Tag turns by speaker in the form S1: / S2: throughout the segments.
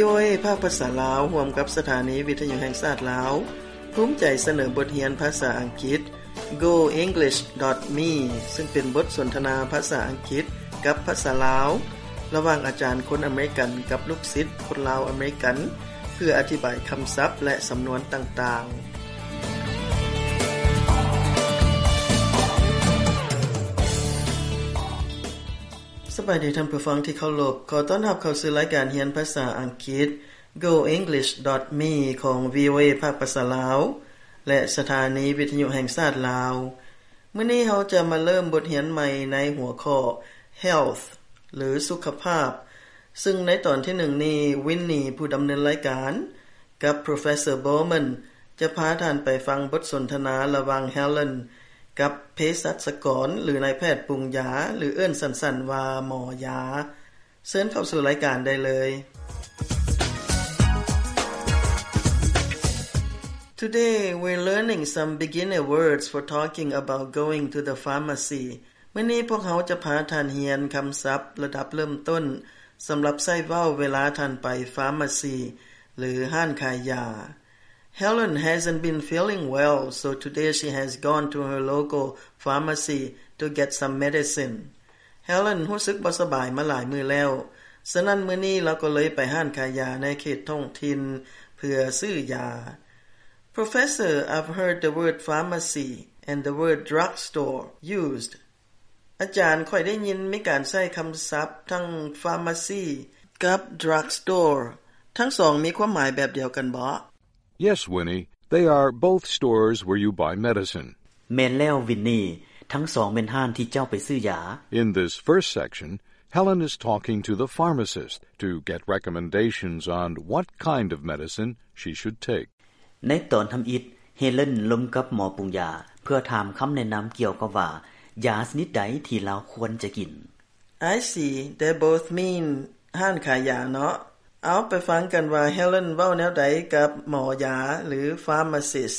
S1: VOA ภาคภาษาลาวร่วมกับสถานีวิทยุแห่งชาติลาวภูมิใจเสนอบทเรียนภาษาอังกฤษ goenglish.me ซึ่งเป็นบทสนทนาภาษาอังกฤษกับภาษาลาวระหว่างอาจารย์คนอเมริกันกับลูกศิษย์คนลาวอเมริกันเพื่ออธิบายคำศัพท์และสำนวนต่างๆสบายดีท่านผู้ฟังที่เคารพขอต้อนรับเข้าสู่รายการเรียนภาษาอังกฤษ goenglish.me ของ VOA ภาคภาษาลาวและสถานีวิทยุแห่งชาติลาวมื้อนี้เราจะมาเริ่มบทเรียนใหม่ในหัวข้อ health หรือสุขภาพซึ่งในตอนที่1นี้วินนี่ผู้ดำเนินรายการกับ Professor Bowman จะพาท่านไปฟังบทสนทนาระหว่าง Helen กับเภสัชกรหรือนายแพทย์ปรุงยาหรือเอิ้นสั้นๆว่าหมอยาเชิญเข้าสู่รายการได้เลย Today we're learning some beginner words for talking about going to the pharmacy มื้อนี้พวกเราจะพาท่านเรียนคำศัพท์ระดับเริ่มต้นสำหรับใช้เว้าเวลาท่านไป pharmacy หรือห้านขายยาHelen hasn't been feeling well, so today she has gone to her local pharmacy to get some medicine. Helen รู้สึกบ่สบายมาหลายมื้อแล้วฉะนั้นมื้อนี้เราก็เลยไปห้านขายยาในเขตท้องถิ่นเพื่อซื้อยา Professor, I've heard the word pharmacy and the word drugstore used. อาจารย์ค่อยได้ยินมีการใช้คำศัพท์ทั้ง pharmacy กับ drugstore ทั้งสองมีความหมายแบบเดียวกันบ่
S2: Yes, Winnie. They are both stores where you buy medicine.
S3: แม่นแล้ววินนี่ทั้งสองเป็นห้านที่เจ้าไปซื้อยา
S2: In this first section, Helen is talking to the pharmacist to get recommendations on what kind of medicine she should take.
S3: ในตอนทำอิฐเฮเลนลมกับหมอปรุงยาเพื่อถามคำแนะนำเกี่ยวกับว่ายาชนิดใดที่เราควรจะกิน
S1: I see. They both mean ห้านขายยาเนาะเอาไปฟังกันว่า Helen เว้าแนวใดกับหมอยาหรือ pharmacist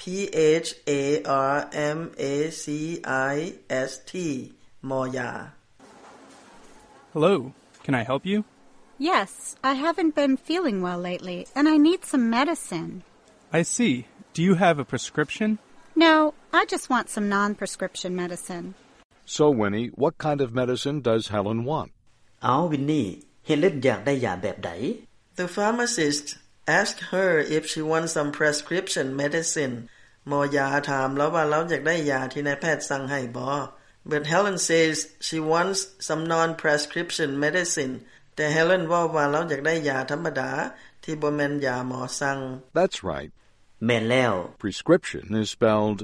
S1: P-H-A-R-M-A-C-I-S-T หมอยา
S4: Hello, can I help you?
S5: Yes, I haven't been feeling well lately, and I need some medicine.
S4: I see. Do you have a prescription?
S5: No, I just want some non-prescription medicine.
S2: So, Winnie, what kind of medicine does Helen want?
S3: เอาวินนี่เฮเลนอยากได้ยาแบบใด
S1: The pharmacist asked her if she wants some prescription medicine หมอยาถามแล้วว่าเราอยากได้ยาที่นายแพทย์สั่งให้บ่ But Helen says she wants some non-prescription medicine แต่ Helen ว่าเราอยากได้ยาธรรมดาที่บ่แม่นยาหมอสั่ง
S2: That's right.
S3: แม่นแล้ว
S2: Prescription is spelled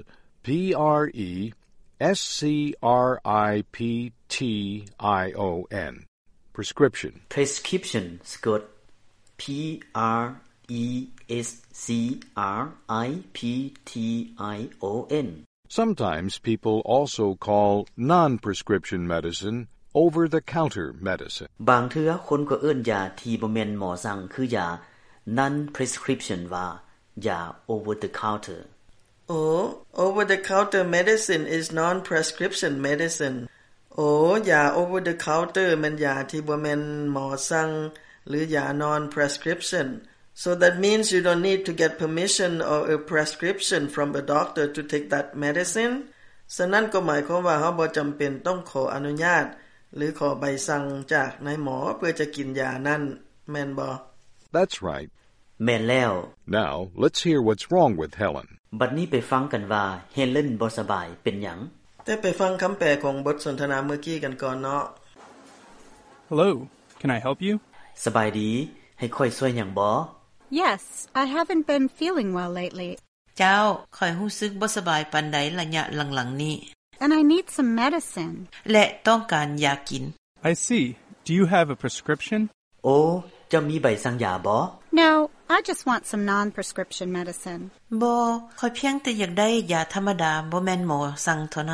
S2: P-R-E-S-C-R-I-P-T-I-O-N.Prescription.
S3: prescription สะกด P R E S C R I P T I O N
S2: Sometimes people also call non-prescription medicine over-the-counter medicine.
S3: บางเทื่อคนก็เอิ้นยาที่บ่แม่นหมอสั่งคือยา non prescription ว่ายา over the counter
S1: Oh, over-the-counter medicine is non-prescription medicine. ยา over-the-counter มันยาที่บ่แม่นหมอสั่งหรือยา non-prescription. So that means you don't need to get permission or a prescription from a doctor to take that medicine. ฉะนั้นก็หมายความว่าเราบ่จำเป็นต้องขออนุญาตหรือขอใบสั่งจากนายหมอเพื่อจะกินยานั้นแม่นบ่
S2: That's right.
S3: แม่นแล้ว
S2: Now, let's hear what's wrong with Helen.
S3: บัดนี้ไปฟังกันว่าเฮเลนบ่สบายเป็นหยัง
S1: แต่ไปฟังคำแปลของบทสนทนาเมื่อกี้กันก่อนเนาะ
S4: Hello, can I help you?
S3: สบายดีให้ค่อยช่วยหยังบ่
S5: Yes, I haven't been feeling well lately,
S6: เจ้าข้อยรู้สึกบ่สบายปานใดระยะหลังๆนี้
S5: and I need some medicine.
S6: และต้องการยากิน
S4: I see. Do you have a prescription?
S3: โอ้เจ้ามีใบสั่งยาบ่
S5: No, I just want some non-prescription medicine.
S6: บ่ข้อยเพียงแต่อยากได้ยาธรรมดาบ่แม่นหมอสั่งเท่านั้น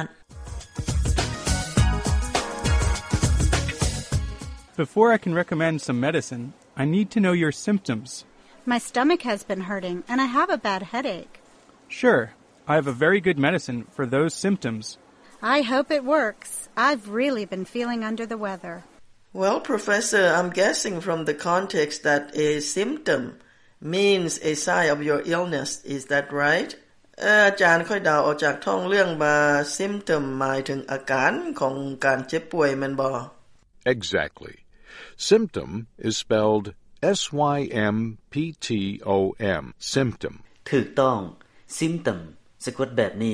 S4: Before I can recommend some medicine, I need to know your symptoms.
S5: My stomach has been hurting, and I have a bad headache.
S4: Sure, I have a very good medicine for those symptoms.
S5: I hope it works. I've really been feeling under the weather.
S1: Well, Professor, I'm guessing from the context that a symptom means a sign of your illness. Is that right? อาจารย์ค่อยเดาออกจากท้องเรื่องว่า symptom หมายถึงอาการของการเจ็บป่วยแม่นบ่
S2: Exactly. Symptom is spelled S-Y-M-P-T-O-M, symptom.
S3: ถูกต้อง symptom สะกดแบบนี้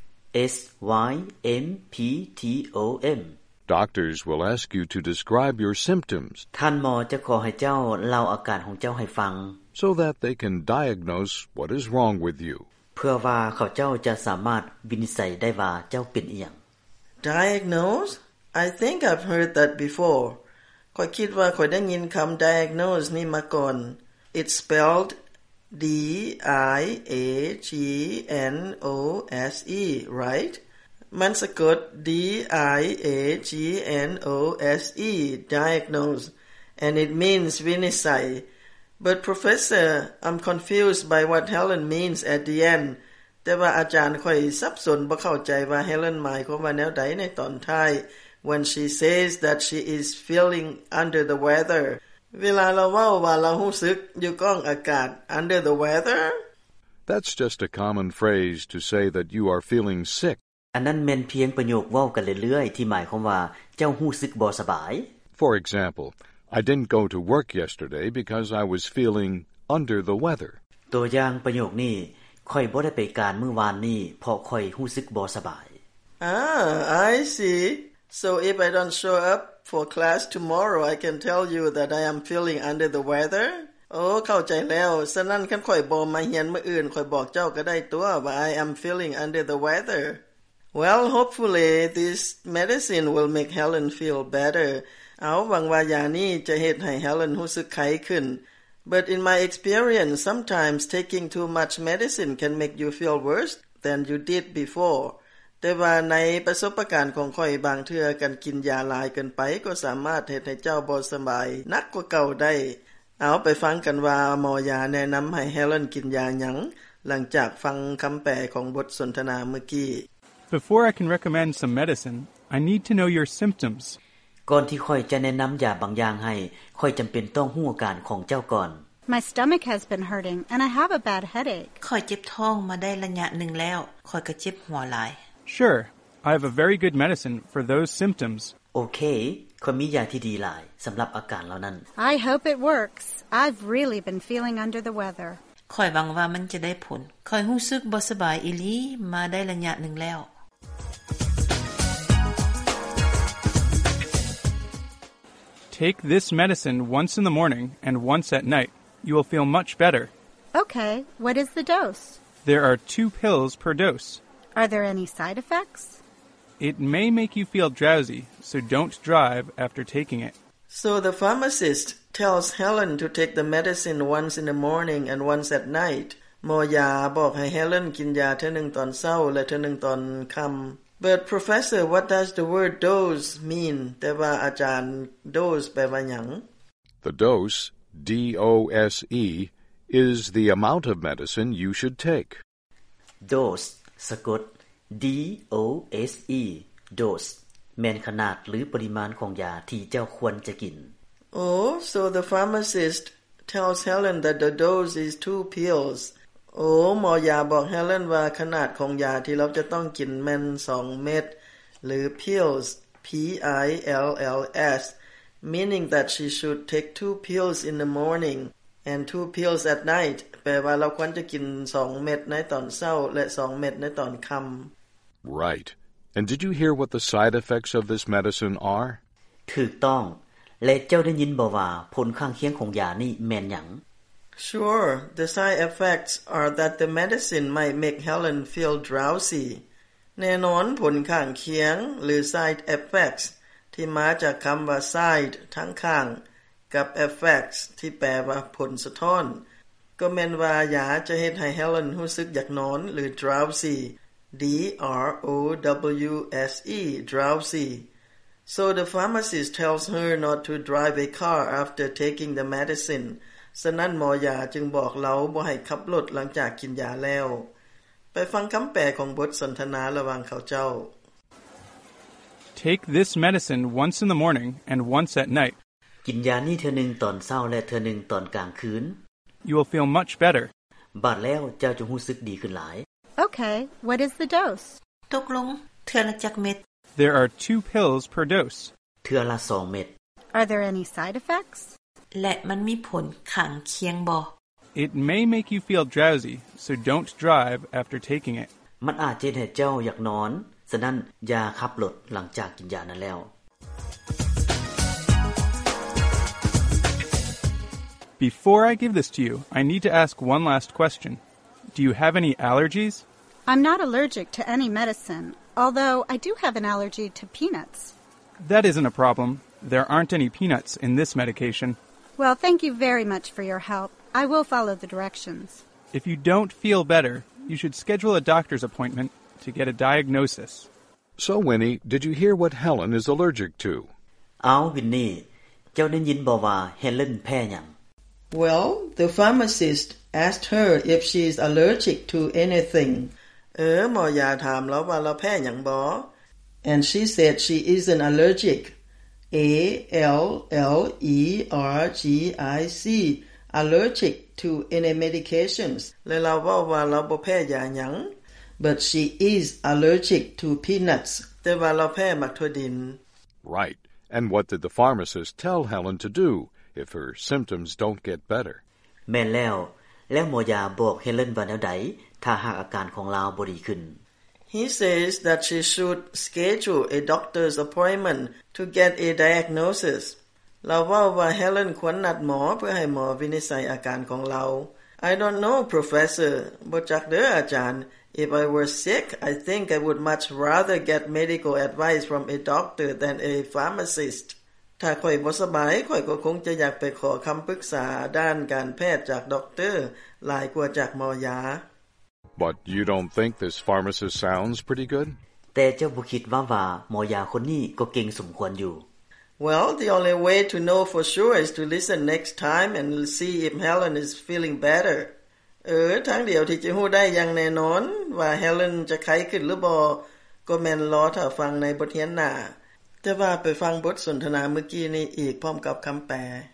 S3: S-Y-M-P-T-O-M.
S2: Doctors will ask you to describe your symptoms
S3: ท่านหมอจะขอให้เจ้าเล่าอาการของเจ้าให้ฟัง
S2: so that they can diagnose what is wrong with you.
S3: เพื่อว่าเขาเจ้าจะสามารถวินิจฉัยได้ว่าเจ้าเป็นอิหยัง
S1: Diagnose? I think I've heard that before. ข้อยคิดว่าข้อยได้ยินคำ diagnose นี่มาก่อน It's spelled D-I-A-G-N-O-S-E, right? มันสะกด D-I-A-G-N-O-S-E, diagnose, and it means วินิจฉัย But Professor, I'm confused by what Helen means at the end. แต่ว่าอาจารย์ค่อยสับสนบ่เข้าใจว่า Helen หมายความว่าแนวใดในตอนท้าย when she says that she is feeling under the weather. เวลาเราเว้าว่าเรารู้สึกอยู่ก้องอากาศ under the weather?
S2: That's just a common phrase to say that you are feeling sick.
S3: อันนั้นแม่นเพียงประโยคเว้ากันเรื่อยๆที่หมายความว่าเจ้ารู้สึกบ่สบาย
S2: For example, I didn't go to work yesterday because I was feeling under the weather.
S3: ตัวอย่างประโยคนี้ข้อยบ่ได้ไปการมื้อวานนี้เพราะข้อยรู้สึกบ่สบาย
S1: I see. So if I don't show up for class tomorrow, I can tell you that I am feeling under the weather? โอ้เข้าใจแล้วฉะนั้นคันข้อยบ่มาเรียนมื้ออื่นข้อยบอกเจ้าก็ได้ตัวว่า I am feeling under the weather. Well, hopefully this medicine will make Helen feel better. เอาหวังว่ายานี้จะเฮ็ดให้ Helen รู้สึกไข้ขึ้น But in my experience, sometimes taking too much medicine can make you feel worse than you did before. แต่ว่าในประสบการณ์ของข้อยบางเทื่อการกินยาหลายเกินไปก็สามารถเฮ็ดให้เจ้าบ่สบายหนักกว่าเก่าได้ เอาไปฟังกันว่าหมอยาแนะนําให้ Helen กินยาหยังหลังจากฟังคำแปลของบทสนทนาเมื่อกี้
S4: Before I can recommend some medicine, I need to know your symptoms.
S3: ก่อนที่ข้อยจะแนะนํายาบางอย่างให้ข้อยจําเป็นต้องรู้อาการของเจ้าก่อน
S5: My stomach has been hurting and I have a bad headache.
S6: ข้อยเจ็บท้องมาได้ระยะหนึ่งแล้วข้อยก็เจ็บหัวหลาย
S4: Sure, I have a very good medicine for those symptoms.
S3: โอเคข้อยมียาที่ดีหลายสําหรับอาการเหล่านั้น
S5: I hope it works. I've really been feeling under the weather.
S6: ข้อยหวังว่ามันจะได้ผลข้อยรู้สึกบ่สบายอีหลีมาได้ระยะหนึ่งแล้ว
S4: Take this medicine once in the morning and once at night. You will feel much better.
S5: Okay, what is the dose?
S4: There are 2 pills per dose.
S5: Are there any side effects?
S4: It may make you feel drowsy, so don't drive after taking it.
S1: So the pharmacist tells Helen to take the medicine once in the morning and once at night. หมอยาบอกให้ Helen กินยาเทื่อนึงตอนเช้าและเทื่อนึงตอนค่ำ But Professor, what does the word dose mean? แต่ว่าอาจารย์ dose แปลว่าหยัง
S2: The dose, D-O-S-E, is the amount of medicine you should take.
S3: dose สะกด D-O-S-E dose แม่นขนาดหรือปริมาณของยาที่เจ้าควรจะกิน
S1: Oh, so the pharmacist tells Helen that the dose is 2 pills. โอ้หมอยาบอก Helen ว่าขนาดของยาที่เราจะต้องกินแม่น2เม็ดหรือ pills P-I-L-L-S meaning that she should take 2 pills in the morning and 2 pills at night แปลว่าเราควรจะกิน2เม็ดในตอนเช้าและ2เม็ดในตอนค่ำ
S2: Right. And did you hear what the side effects of this medicine are?
S3: ถูกต้องและเจ้าได้ยินบ่ว่าผลข้างเคียงของยานี่แม่นหยัง
S1: Sure, the side effects are that the medicine might make Helen feel drowsy. แน่นอนผลข้างเคียงหรือ side effects ที่มาจากคำว่า side ทั้งข้างกับ effects ที่แปลว่าผลสะท้อนก็แม่นว่ายาจะเฮ็ดให้ Helen รู้สึกอยากนอนหรือ drowsy D-R-O-W-S-E drowsy. So the pharmacist tells her not to drive a car after taking the medicine. ฉะนั้นหมอยาจึงบอกเราบ่ให้ขับรถหลังจากกินยาแล้วไปฟังคำแปลของบทสนทนาระหว่างเขาเจ้า
S4: Take this medicine once in the morning and once at night.
S3: กินยานี้เทื่อนึงตอนเช้าและเทื่อนึงตอนกลางคืน
S4: You will feel much better.
S3: บาดแล้วเจ้าจะรู้สึกดีขึ้นหลาย
S5: Okay, what is the dose?
S6: ตกลงเทื่อละจักเม็ด
S4: There are 2 pills per dose.
S3: เทื่อละ2เม็ด
S5: Are there any side effects?
S6: และมันมีผลข้างเคียงบ่
S4: It may make you feel drowsy, so don't drive after taking it.
S3: มันอาจจะให้เจ้าอยากนอนฉะนั้นอย่าขับรถหลังจากกินยานั้นแล้ว
S4: Before I give this to you, I need to ask one last question. Do you have any allergies?
S5: I'm not allergic to any medicine, although I do have an allergy to peanuts.
S4: That isn't a problem. There aren't any peanuts in this medication.
S5: Well, thank you very much for your help. I will follow the directions.
S4: If you don't feel better, you should schedule a doctor's appointment to get a diagnosis.
S2: So, Winnie, did you hear what Helen is allergic to?
S3: เอาวินนี่เจ้าได้ยินบ่ว่าเฮเลนแพ้หยัง
S1: Well, the pharmacist asked her if she is allergic to anything. หมอยาถามแล้วว่าเราแพ้หยังบ่ And she said she isn't allergic. A-L-L-E-R-G-I-C allergic to any medications. แล้วเราว่าเราบ่แพ้ยาหยัง But she is allergic to peanuts. แต่ว่าเราแพ้มักถั่วดิน
S2: Right. And what did the pharmacist tell Helen to do if her symptoms don't get better?
S3: แม่นแล้วหมอยาบอกเฮเลนว่าแนวใดถ้าหากอาการของลาวบ่ดีขึ้น
S1: He says that she should schedule a doctor's appointment to get a diagnosis. เราว่าเฮเลนควรนัดหมอเพื่อให้หมอวินิจฉัยอาการของเรา I don't know, Professor. บ่จักเด้ออาจารย์ If I were sick, I think I would much rather get medical advice from a doctor than a pharmacist. ถ้าข้อยบ่สบายข้อยก็คงจะอยากไปขอคำปรึกษาด้านการแพทย์จากด็อกเตอร์หลายกว่าจากหมอยา
S2: But you don't think this pharmacist sounds pretty good?
S3: แต่เจ้าบ่คิดว่าหมอยาคนนี้ก็เก่งสมควรอยู่
S1: Well, the only way to know for sure is to listen next time and see if Helen is feeling better. ทางเดียวที่จะรู้ได้อย่างแน่นอนว่า Helen จะไข้ขึ้นหรือบ่ก็แม่นรอถ้าฟังในบทเรียนหน้าแต่ว่าไปฟังบทสนทนาเมื่อกี้นี้อีกพร้อมกับคำแปล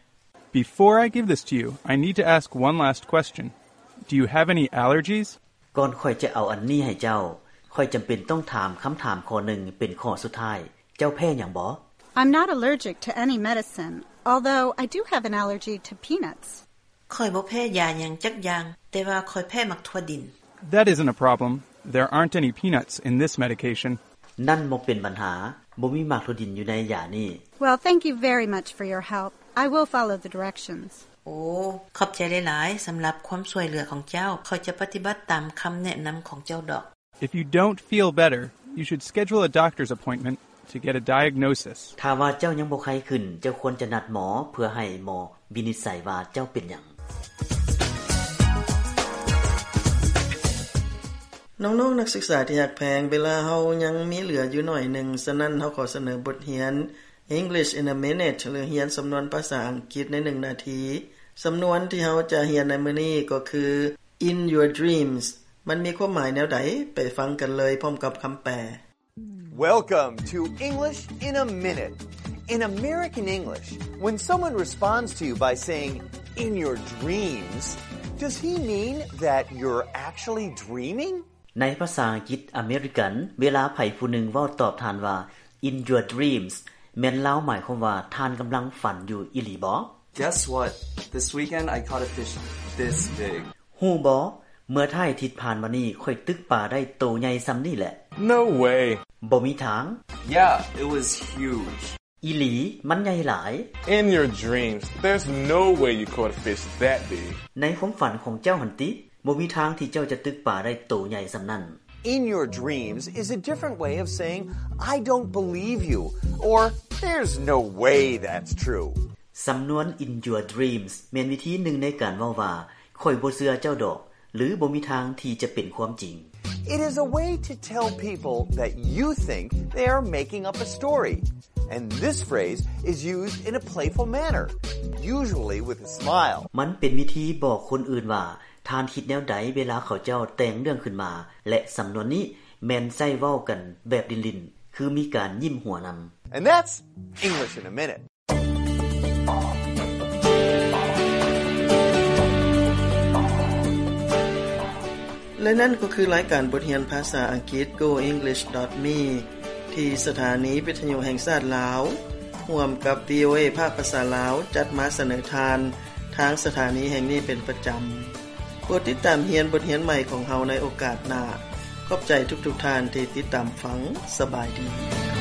S4: Before I give this to you, I need to ask one last question. Do you have any allergies?
S3: ก่อนค่อยจะเอาอันนี้ให้เจ้าค่อยจำเป็นต้องถามคำถามข้อหนึ่งเป็นข้อสุดท้ายเจ้าแพ้หยังบ่
S5: I'm not allergic to any medicine, although I do have an allergy to peanuts.
S6: ข้อยบ่แพ้ยาหยังจักอย่างแต่ว่าข้อยแพ้มักถั่วดิน
S4: That isn't a problem. There aren't any peanuts in this medication.
S3: นั่นบ่เป็นปัญหาบ่มีหมากถั่วดินอยู่ในยานี้
S5: Well, thank you very much for your help. I will follow the directions.
S6: โอ้ขอบใจหลายๆสำหรับความช่วยเหลือของเจ้าข้อยจะปฏิบัติตามคำแนะนำของเจ้าดอก
S4: If you don't feel better, you should schedule a doctor's appointment to get a diagnosis.
S3: ถ้าว่าเจ้ายังบ่ไข้ขึ้นเจ้าควรจะนัดหมอเพื่อให้หมอวินิจฉัยว่าเจ้าเป็นหยัง
S1: น้องๆนักศึกษาที่อยากแพงเวลาเฮายังมีเหลืออยู่หน่อยนึงฉะนั้นเฮาขอเสนอบทเรียน English in a minute หรือเรียนสำนวนภาษาอังกฤษใน1นาทีสำนวนที่เฮาจะเรียนในมื้อนี้ก็คือ in your dreams มันมีความหมายแนวใดไปฟังกันเลยพร้อมกับคำแปล
S7: Welcome to English in a minute. In American English, when someone responds to you by saying in your dreams, does he mean that you're actually dreaming?
S3: ในภาษาอังกฤษอเมริกันเวลาไผผู้หนึ่งเว้าตอบทานว่า in your dreams แม่นลาวหมายความว่าท่านกำลังฝันอยู่อีหลีบ่
S8: Guess what? This weekend I caught a fish this big.
S3: ฮู้บ่เมื่อท้ายอาทิตย์ผ่านมานี้ค่อยตึกปลาได้โตใหญ่ส่ำนี้แหละ
S8: No way.
S3: บ่มีทาง
S8: Yeah, it was huge.
S3: อีหลีมันใหญ่หลาย
S9: In your dreams, there's no way you caught a fish that big.
S3: ในความฝันของเจ้าหั่นติบ่มีทางที่เจ้าจะตึกปลาได้โตใหญ่ส่ำนั้น
S7: In your dreams is a different way of saying I don't believe you or there's no way that's true.
S3: สำนวน in your dreams แม่นวิธีหนึ่งในการเว้าว่าข้อยบ่เชื่อเจ้าดอกหรือบ่มีทางที่จะเป็นความจริง
S7: It is a way to tell people that you think they are making up a story. And this phrase is used in a playful manner, usually with a smile.
S3: มันเป็นวิธีบอกคนอื่นว่าทานคิดแนวใดเวลาเขาเจ้าแต่งเรื่องขึ้นมาและสำนวนนี้แม่นใช้เว้ากันแบบลิ้นๆคือมีการยิ้มหัวนํา
S7: And that's English in a minute.
S1: และนั่นก็คือรายการบทเรียนภาษาอังกฤษ goenglish.me ที่สถานีวิทยุแห่งชาติลาวร่วมกับ VOA ภาคภาษาลาวจัดมาเสนอทานทางสถานีแห่งนี้เป็นประจำโปรดติดตามเรียนบทเรียนใหม่ของเฮาในโอกาสหน้าขอบใจทุกๆทท่านที่ติดตามฟังสบายดี